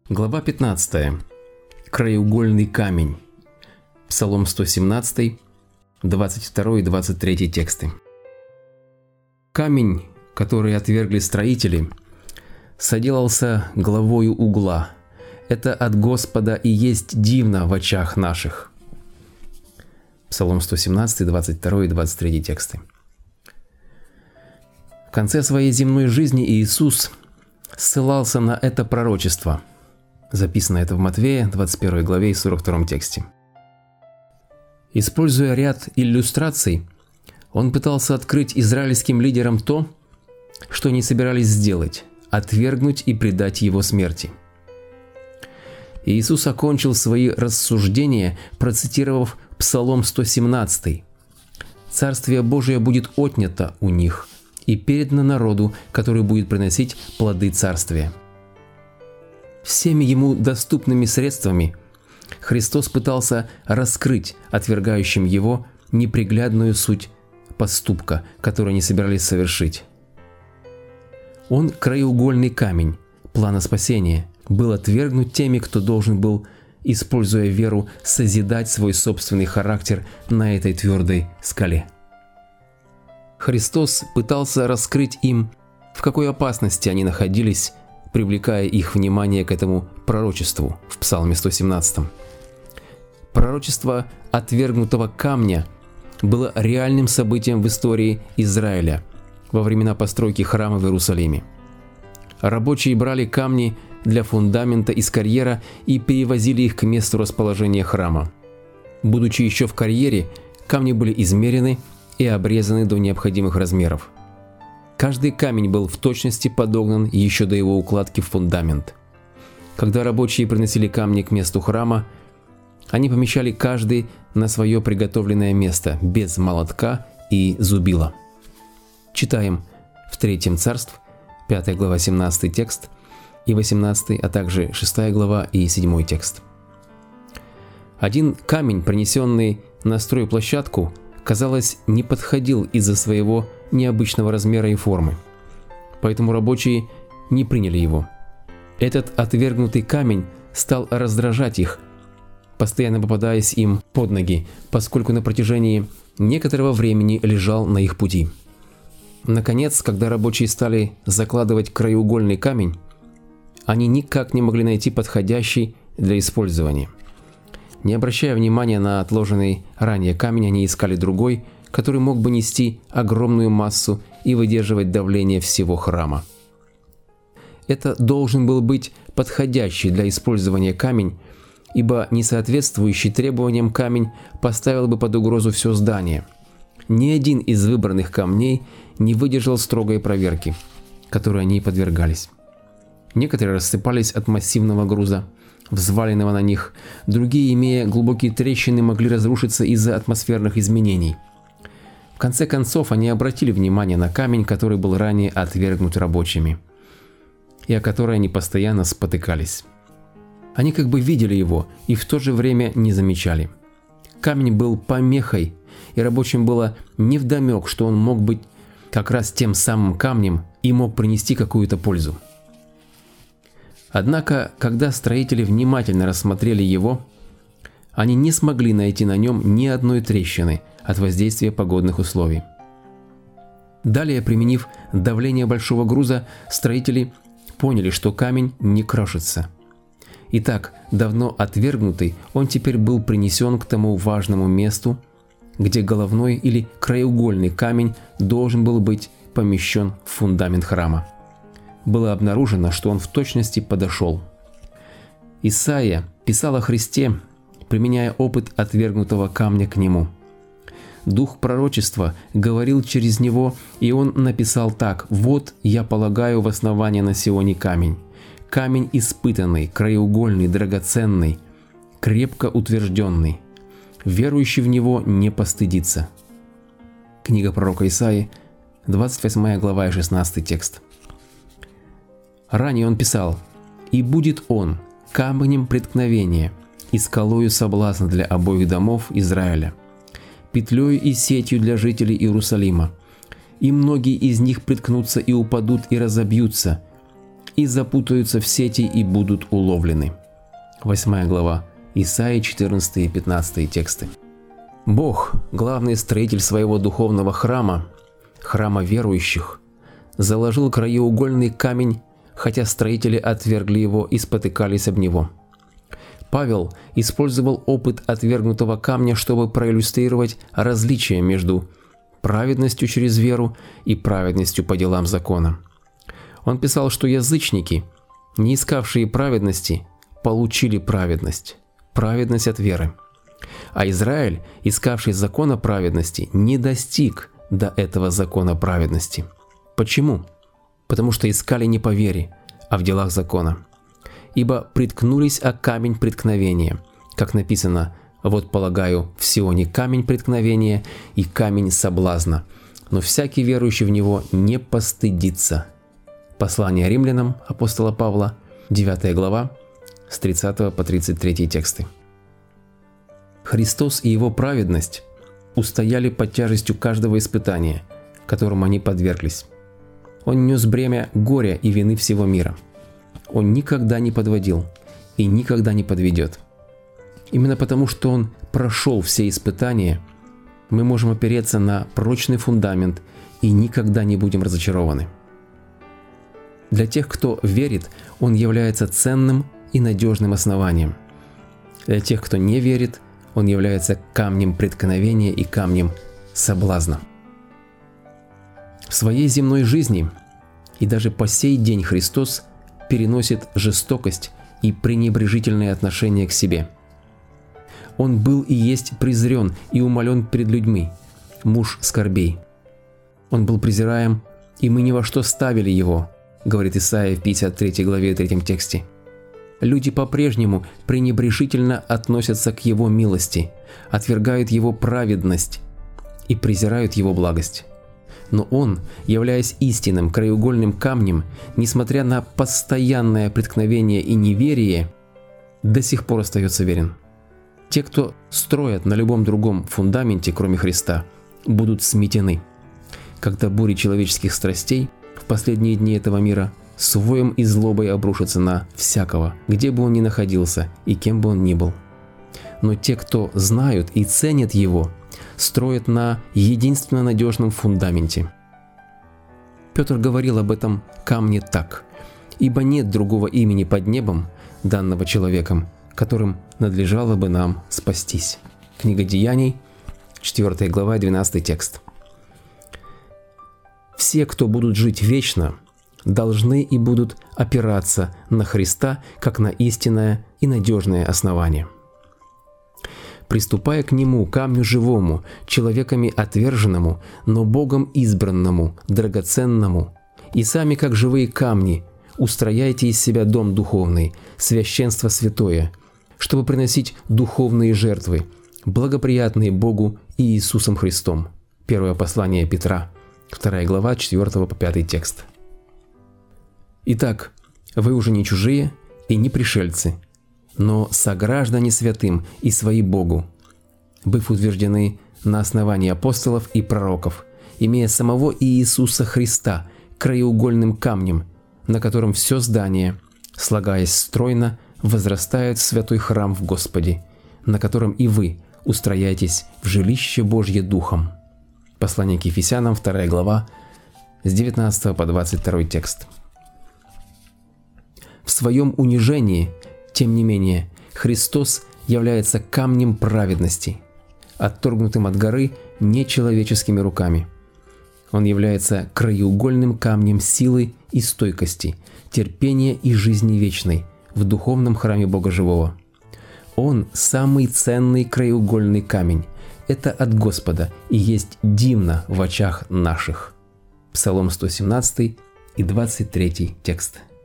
Глава 15. Краеугольный камень. Псалом 117, 22 и 23 тексты. Камень, который отвергли строители, соделался главою угла. Это от Господа и есть дивно в очах наших. Псалом 117, 22 и 23 тексты. В конце своей земной жизни Иисус ссылался на это пророчество. Записано это в Матфея, 21 главе и 42 тексте. Используя ряд иллюстраций, он пытался открыть израильским лидерам то, что они собирались сделать – отвергнуть и предать его смерти. Иисус окончил свои рассуждения, процитировав Псалом 117. «Царствие Божие будет отнято у них и передано народу, который будет приносить плоды царствия». Всеми ему доступными средствами Христос пытался раскрыть отвергающим его неприглядную суть поступка, который они собирались совершить. Он, краеугольный камень плана спасения, был отвергнут теми, кто должен был, используя веру, созидать свой собственный характер на этой твердой скале. Христос пытался раскрыть им, в какой опасности они находились, привлекая их внимание к этому пророчеству в Псалме 117. Пророчество отвергнутого камня было реальным событием в истории Израиля во времена постройки храма в Иерусалиме. Рабочие брали камни для фундамента из карьера и перевозили их к месту расположения храма. Будучи еще в карьере, камни были измерены и обрезаны до необходимых размеров. Каждый камень был в точности подогнан еще до его укладки в фундамент. Когда рабочие приносили камни к месту храма, они помещали каждый на свое приготовленное место, без молотка и зубила. Читаем в 3 Царств, 5 глава 17 текст и 18, а также 6 глава и 7 текст. Один камень, принесенный на стройплощадку, казалось, не подходил из-за своего необычного размера и формы. Поэтому рабочие не приняли его. Этот отвергнутый камень стал раздражать их, постоянно попадаясь им под ноги, поскольку на протяжении некоторого времени лежал на их пути. Наконец, когда рабочие стали закладывать краеугольный камень, они никак не могли найти подходящий для использования. Не обращая внимания на отложенный ранее камень, они искали другой, который мог бы нести огромную массу и выдерживать давление всего храма. Это должен был быть подходящий для использования камень, ибо несоответствующий требованиям камень поставил бы под угрозу все здание. Ни один из выбранных камней не выдержал строгой проверки, которой они подвергались. Некоторые рассыпались от массивного груза, взваленного на них, другие, имея глубокие трещины, могли разрушиться из-за атмосферных изменений. В конце концов, они обратили внимание на камень, который был ранее отвергнут рабочими, и о который они постоянно спотыкались. Они как бы видели его и в то же время не замечали. Камень был помехой, и рабочим было невдомек, что он мог быть как раз тем самым камнем и мог принести какую-то пользу. Однако, когда строители внимательно рассмотрели его, они не смогли найти на нем ни одной трещины от воздействия погодных условий. Далее, применив давление большого груза, строители поняли, что камень не крошится. Итак, давно отвергнутый, он теперь был принесен к тому важному месту, где головной или краеугольный камень должен был быть помещен в фундамент храма. Было обнаружено, что он в точности подошел. Исаия писал о Христе, применяя опыт отвергнутого камня к нему. Дух пророчества говорил через него, и он написал так: «Вот я полагаю в основание на Сионе камень, камень испытанный, краеугольный, драгоценный, крепко утвержденный. Верующий в него не постыдится». Книга пророка Исаии, 28 глава и 16 текст. Ранее он писал: «И будет он камнем преткновения и скалою соблазна для обоих домов Израиля, петлею и сетью для жителей Иерусалима. И многие из них приткнутся и упадут и разобьются, и запутаются в сети и будут уловлены». 8 глава, Исаии 14 и 15 тексты. Бог, главный строитель своего духовного храма, храма верующих, заложил краеугольный камень, хотя строители отвергли его и спотыкались об него. Павел использовал опыт отвергнутого камня, чтобы проиллюстрировать различия между праведностью через веру и праведностью по делам закона. Он писал, что язычники, не искавшие праведности, получили праведность от веры. А Израиль, искавший закона праведности, не достиг до этого закона праведности. Почему? Потому что искали не по вере, а в делах закона. Ибо приткнулись о камень преткновения, как написано: «Вот полагаю в Сионе камень преткновения и камень соблазна, но всякий верующий в него не постыдится». Послание римлянам апостола Павла, 9 глава, с 30 по 33 тексты. Христос и Его праведность устояли под тяжестью каждого испытания, которому они подверглись. Он нес бремя горя и вины всего мира. Он никогда не подводил и никогда не подведет. Именно потому, что Он прошел все испытания, мы можем опереться на прочный фундамент и никогда не будем разочарованы. Для тех, кто верит, Он является ценным и надежным основанием. Для тех, кто не верит, Он является камнем преткновения и камнем соблазна. В своей земной жизни и даже по сей день Христос переносит жестокость и пренебрежительное отношение к себе. Он был и есть презрен и умолен перед людьми, муж скорбей. Он был презираем, и мы ни во что ставили Его, говорит Исаия в 53 главе 3 тексте. Люди по-прежнему пренебрежительно относятся к Его милости, отвергают Его праведность и презирают Его благость. Но Он, являясь истинным краеугольным камнем, несмотря на постоянное преткновение и неверие, до сих пор остается верен. Те, кто строят на любом другом фундаменте, кроме Христа, будут сметены, когда бури человеческих страстей в последние дни этого мира с воем и злобой обрушатся на всякого, где бы он ни находился и кем бы он ни был. Но те, кто знают и ценят Его, строят на единственно надежном фундаменте. Петр говорил об этом камне так: «Ибо нет другого имени под небом, данного человеком, которым надлежало бы нам спастись». Книга Деяний, 4 глава, 12 текст. Все, кто будут жить вечно, должны и будут опираться на Христа как на истинное и надежное основание. Приступая к Нему, камню живому, человеками отверженному, но Богом избранному, драгоценному, и сами, как живые камни, устрояйте из себя дом духовный, священство святое, чтобы приносить духовные жертвы, благоприятные Богу и Иисусом Христом. Первое послание Петра, 2 глава, 4 по 5 текст. Итак, вы уже не чужие и не пришельцы, но сограждане святым и свои Богу, быв утверждены на основании апостолов и пророков, имея самого Иисуса Христа краеугольным камнем, на котором все здание, слагаясь стройно, возрастает в святой храм в Господе, на котором и вы устрояетесь в жилище Божье Духом. Послание к Ефесянам, 2 глава, с 19 по 22 текст. В своем унижении, тем не менее, Христос является камнем праведности, отторгнутым от горы нечеловеческими руками. Он является краеугольным камнем силы и стойкости, терпения и жизни вечной в духовном храме Бога Живого. Он самый ценный краеугольный камень. Это от Господа и есть дивно в очах наших. Псалом 117 и 23 текст.